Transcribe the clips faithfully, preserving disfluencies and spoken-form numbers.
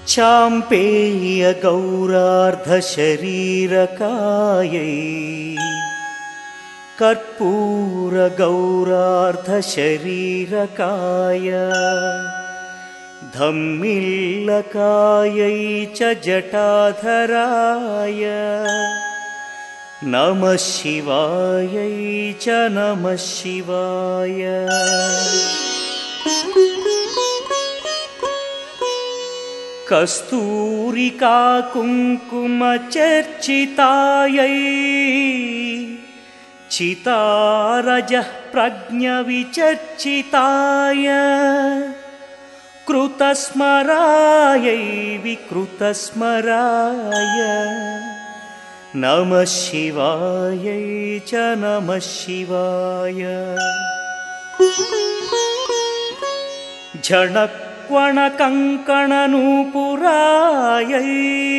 चाम्पेय गौरार्धशरीरकायै कर्पूर गौरार्धशरीरकाय धम्मिल्लकायै च जटाधराय नमः शिवायै च नमः शिवाय। कस्तूरिका कुङ्कुमचर्चितायै चितारजः प्रज्ञविचर्चिताय कृतस्मरायै विकृतस्मराय नमः शिवायै च नमः शिवाय। झणक्वणकङ्कणनूपुरायै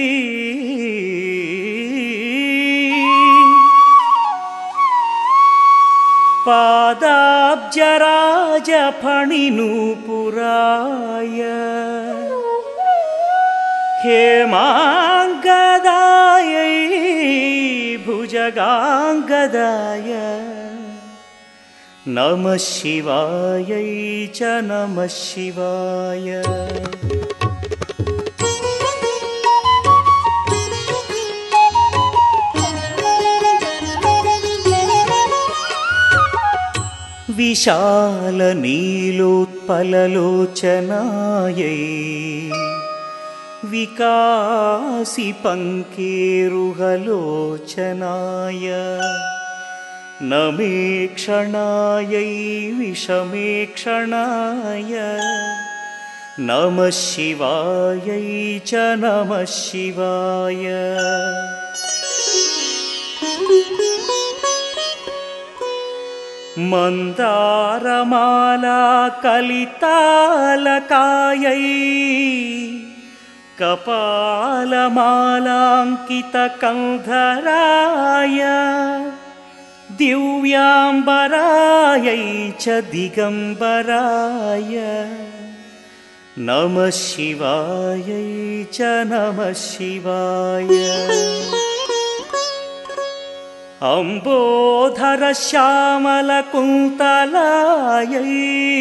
पादाब्जराजफणिनूपुराय हेमाङ्गदायै भुजगाङ्गदाय नमः शिवायै च नमः शिवाय। विशालनीलोत्पललोचनायै विकासिपङ्केरुहलोचनाय नमेक्षणायै विषमेक्षणाय नमः शिवायै च नमः शिवाय। मन्दारमाला कलितालकायै कपालमालाङ्कितकन्धराय दिव्याम्बरायै च दिगम्बराय नमः शिवायै च नमः शिवाय। अम्बोधरश्यामलकुन्तलायै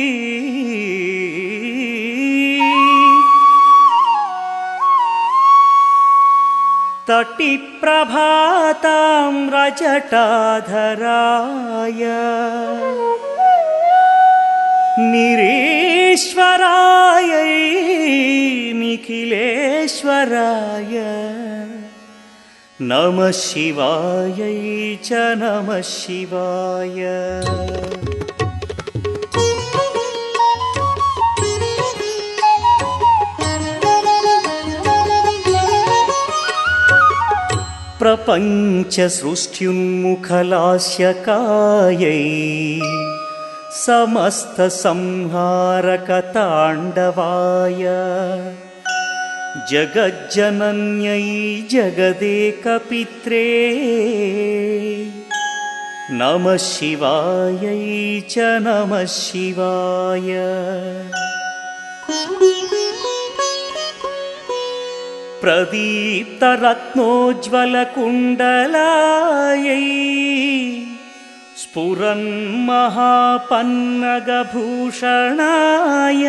तटिप्रभाताम्रजटाधराय निरीश्वरायै निखिलेश्वराय नमः शिवायै च नमः शिवाय। प्रपञ्चसृष्ट्युन्मुखलास्यकायै समस्तसंहारकताण्डवाय जगज्जनन्यै जगदेकपित्रे नमः शिवायै च नमः शिवाय। प्रदीप्तरत्नोज्ज्वलकुण्डलायै स्फुरन्महापन्नगभूषणाय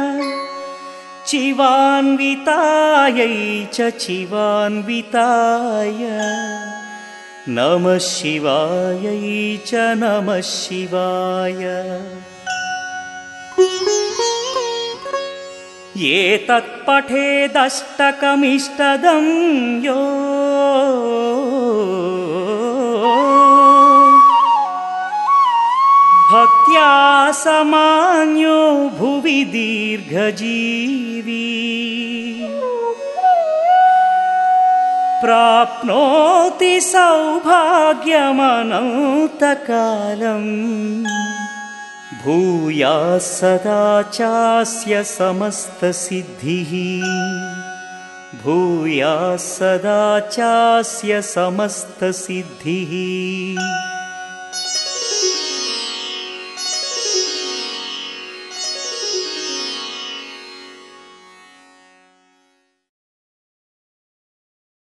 चिवान्वितायै च चिवान्विताय नमः शिवायै च नमः शिवाय। एतत्पठेदष्टकमिष्टदं यो भक्त्या समान्यो भुवि दीर्घजीवी प्राप्नोति सौभाग्यमनन्तकालम् भूयाः सदा चास्य समस्तसिद्धिः भूयाः सदा चास्य समस्तसिद्धिः।